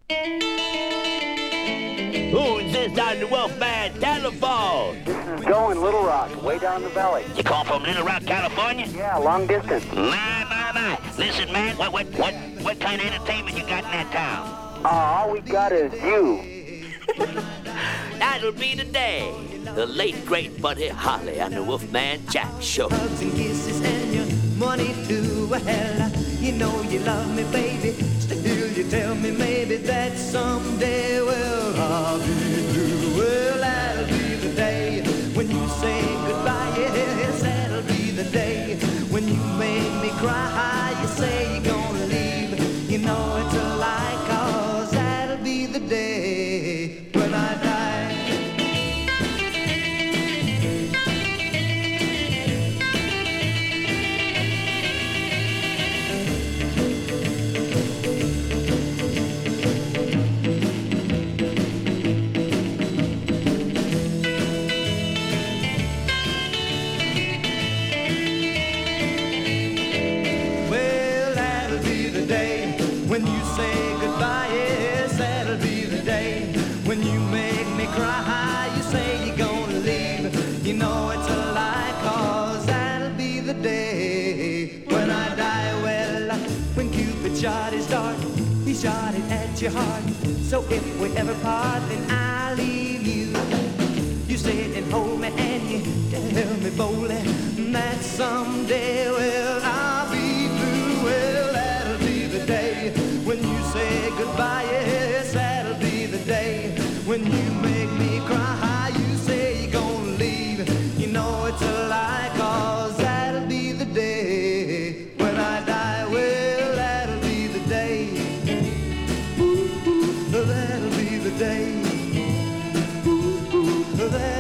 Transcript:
Who's this on the Wolfman telephone? This is Joe in Little Rock, way down the valley. You call from Little Rock, California? Yeah, long distance. My. Listen, man, what kind of entertainment you got in that town? All we got is you. That'll be the day. The late, great Buddy Holly on the Wolfman Jack Show. Hugs and kisses and your money too. Well, you know you love me, baby. Still you tell me maybe that someday, well, I'll be through. Well, that'll be the day when you say goodbye. Yes, that'll be the day when you make me cry. You say you're gonna leave. You know it's a lie, 'cause that'll be the day when I die. When you say goodbye, yes, that'll be the day when you make me cry. You say you're gonna leave. You know it's a lie, 'cause that'll be the day when I die. Well, when Cupid shot his dart, he shot it at your heart. So if we ever part, then I'll leave you. You sit and hold me and you tell me boldly that someday, well, I'll be through. Well, that'll be the day when you say goodbye. Yes, that'll be the day when you make me cry. You say you're gonna leave. You know it's a lie, 'cause that'll be the day when I die. Well, that'll be the day. Ooh, that'll be the day. Ooh, that'll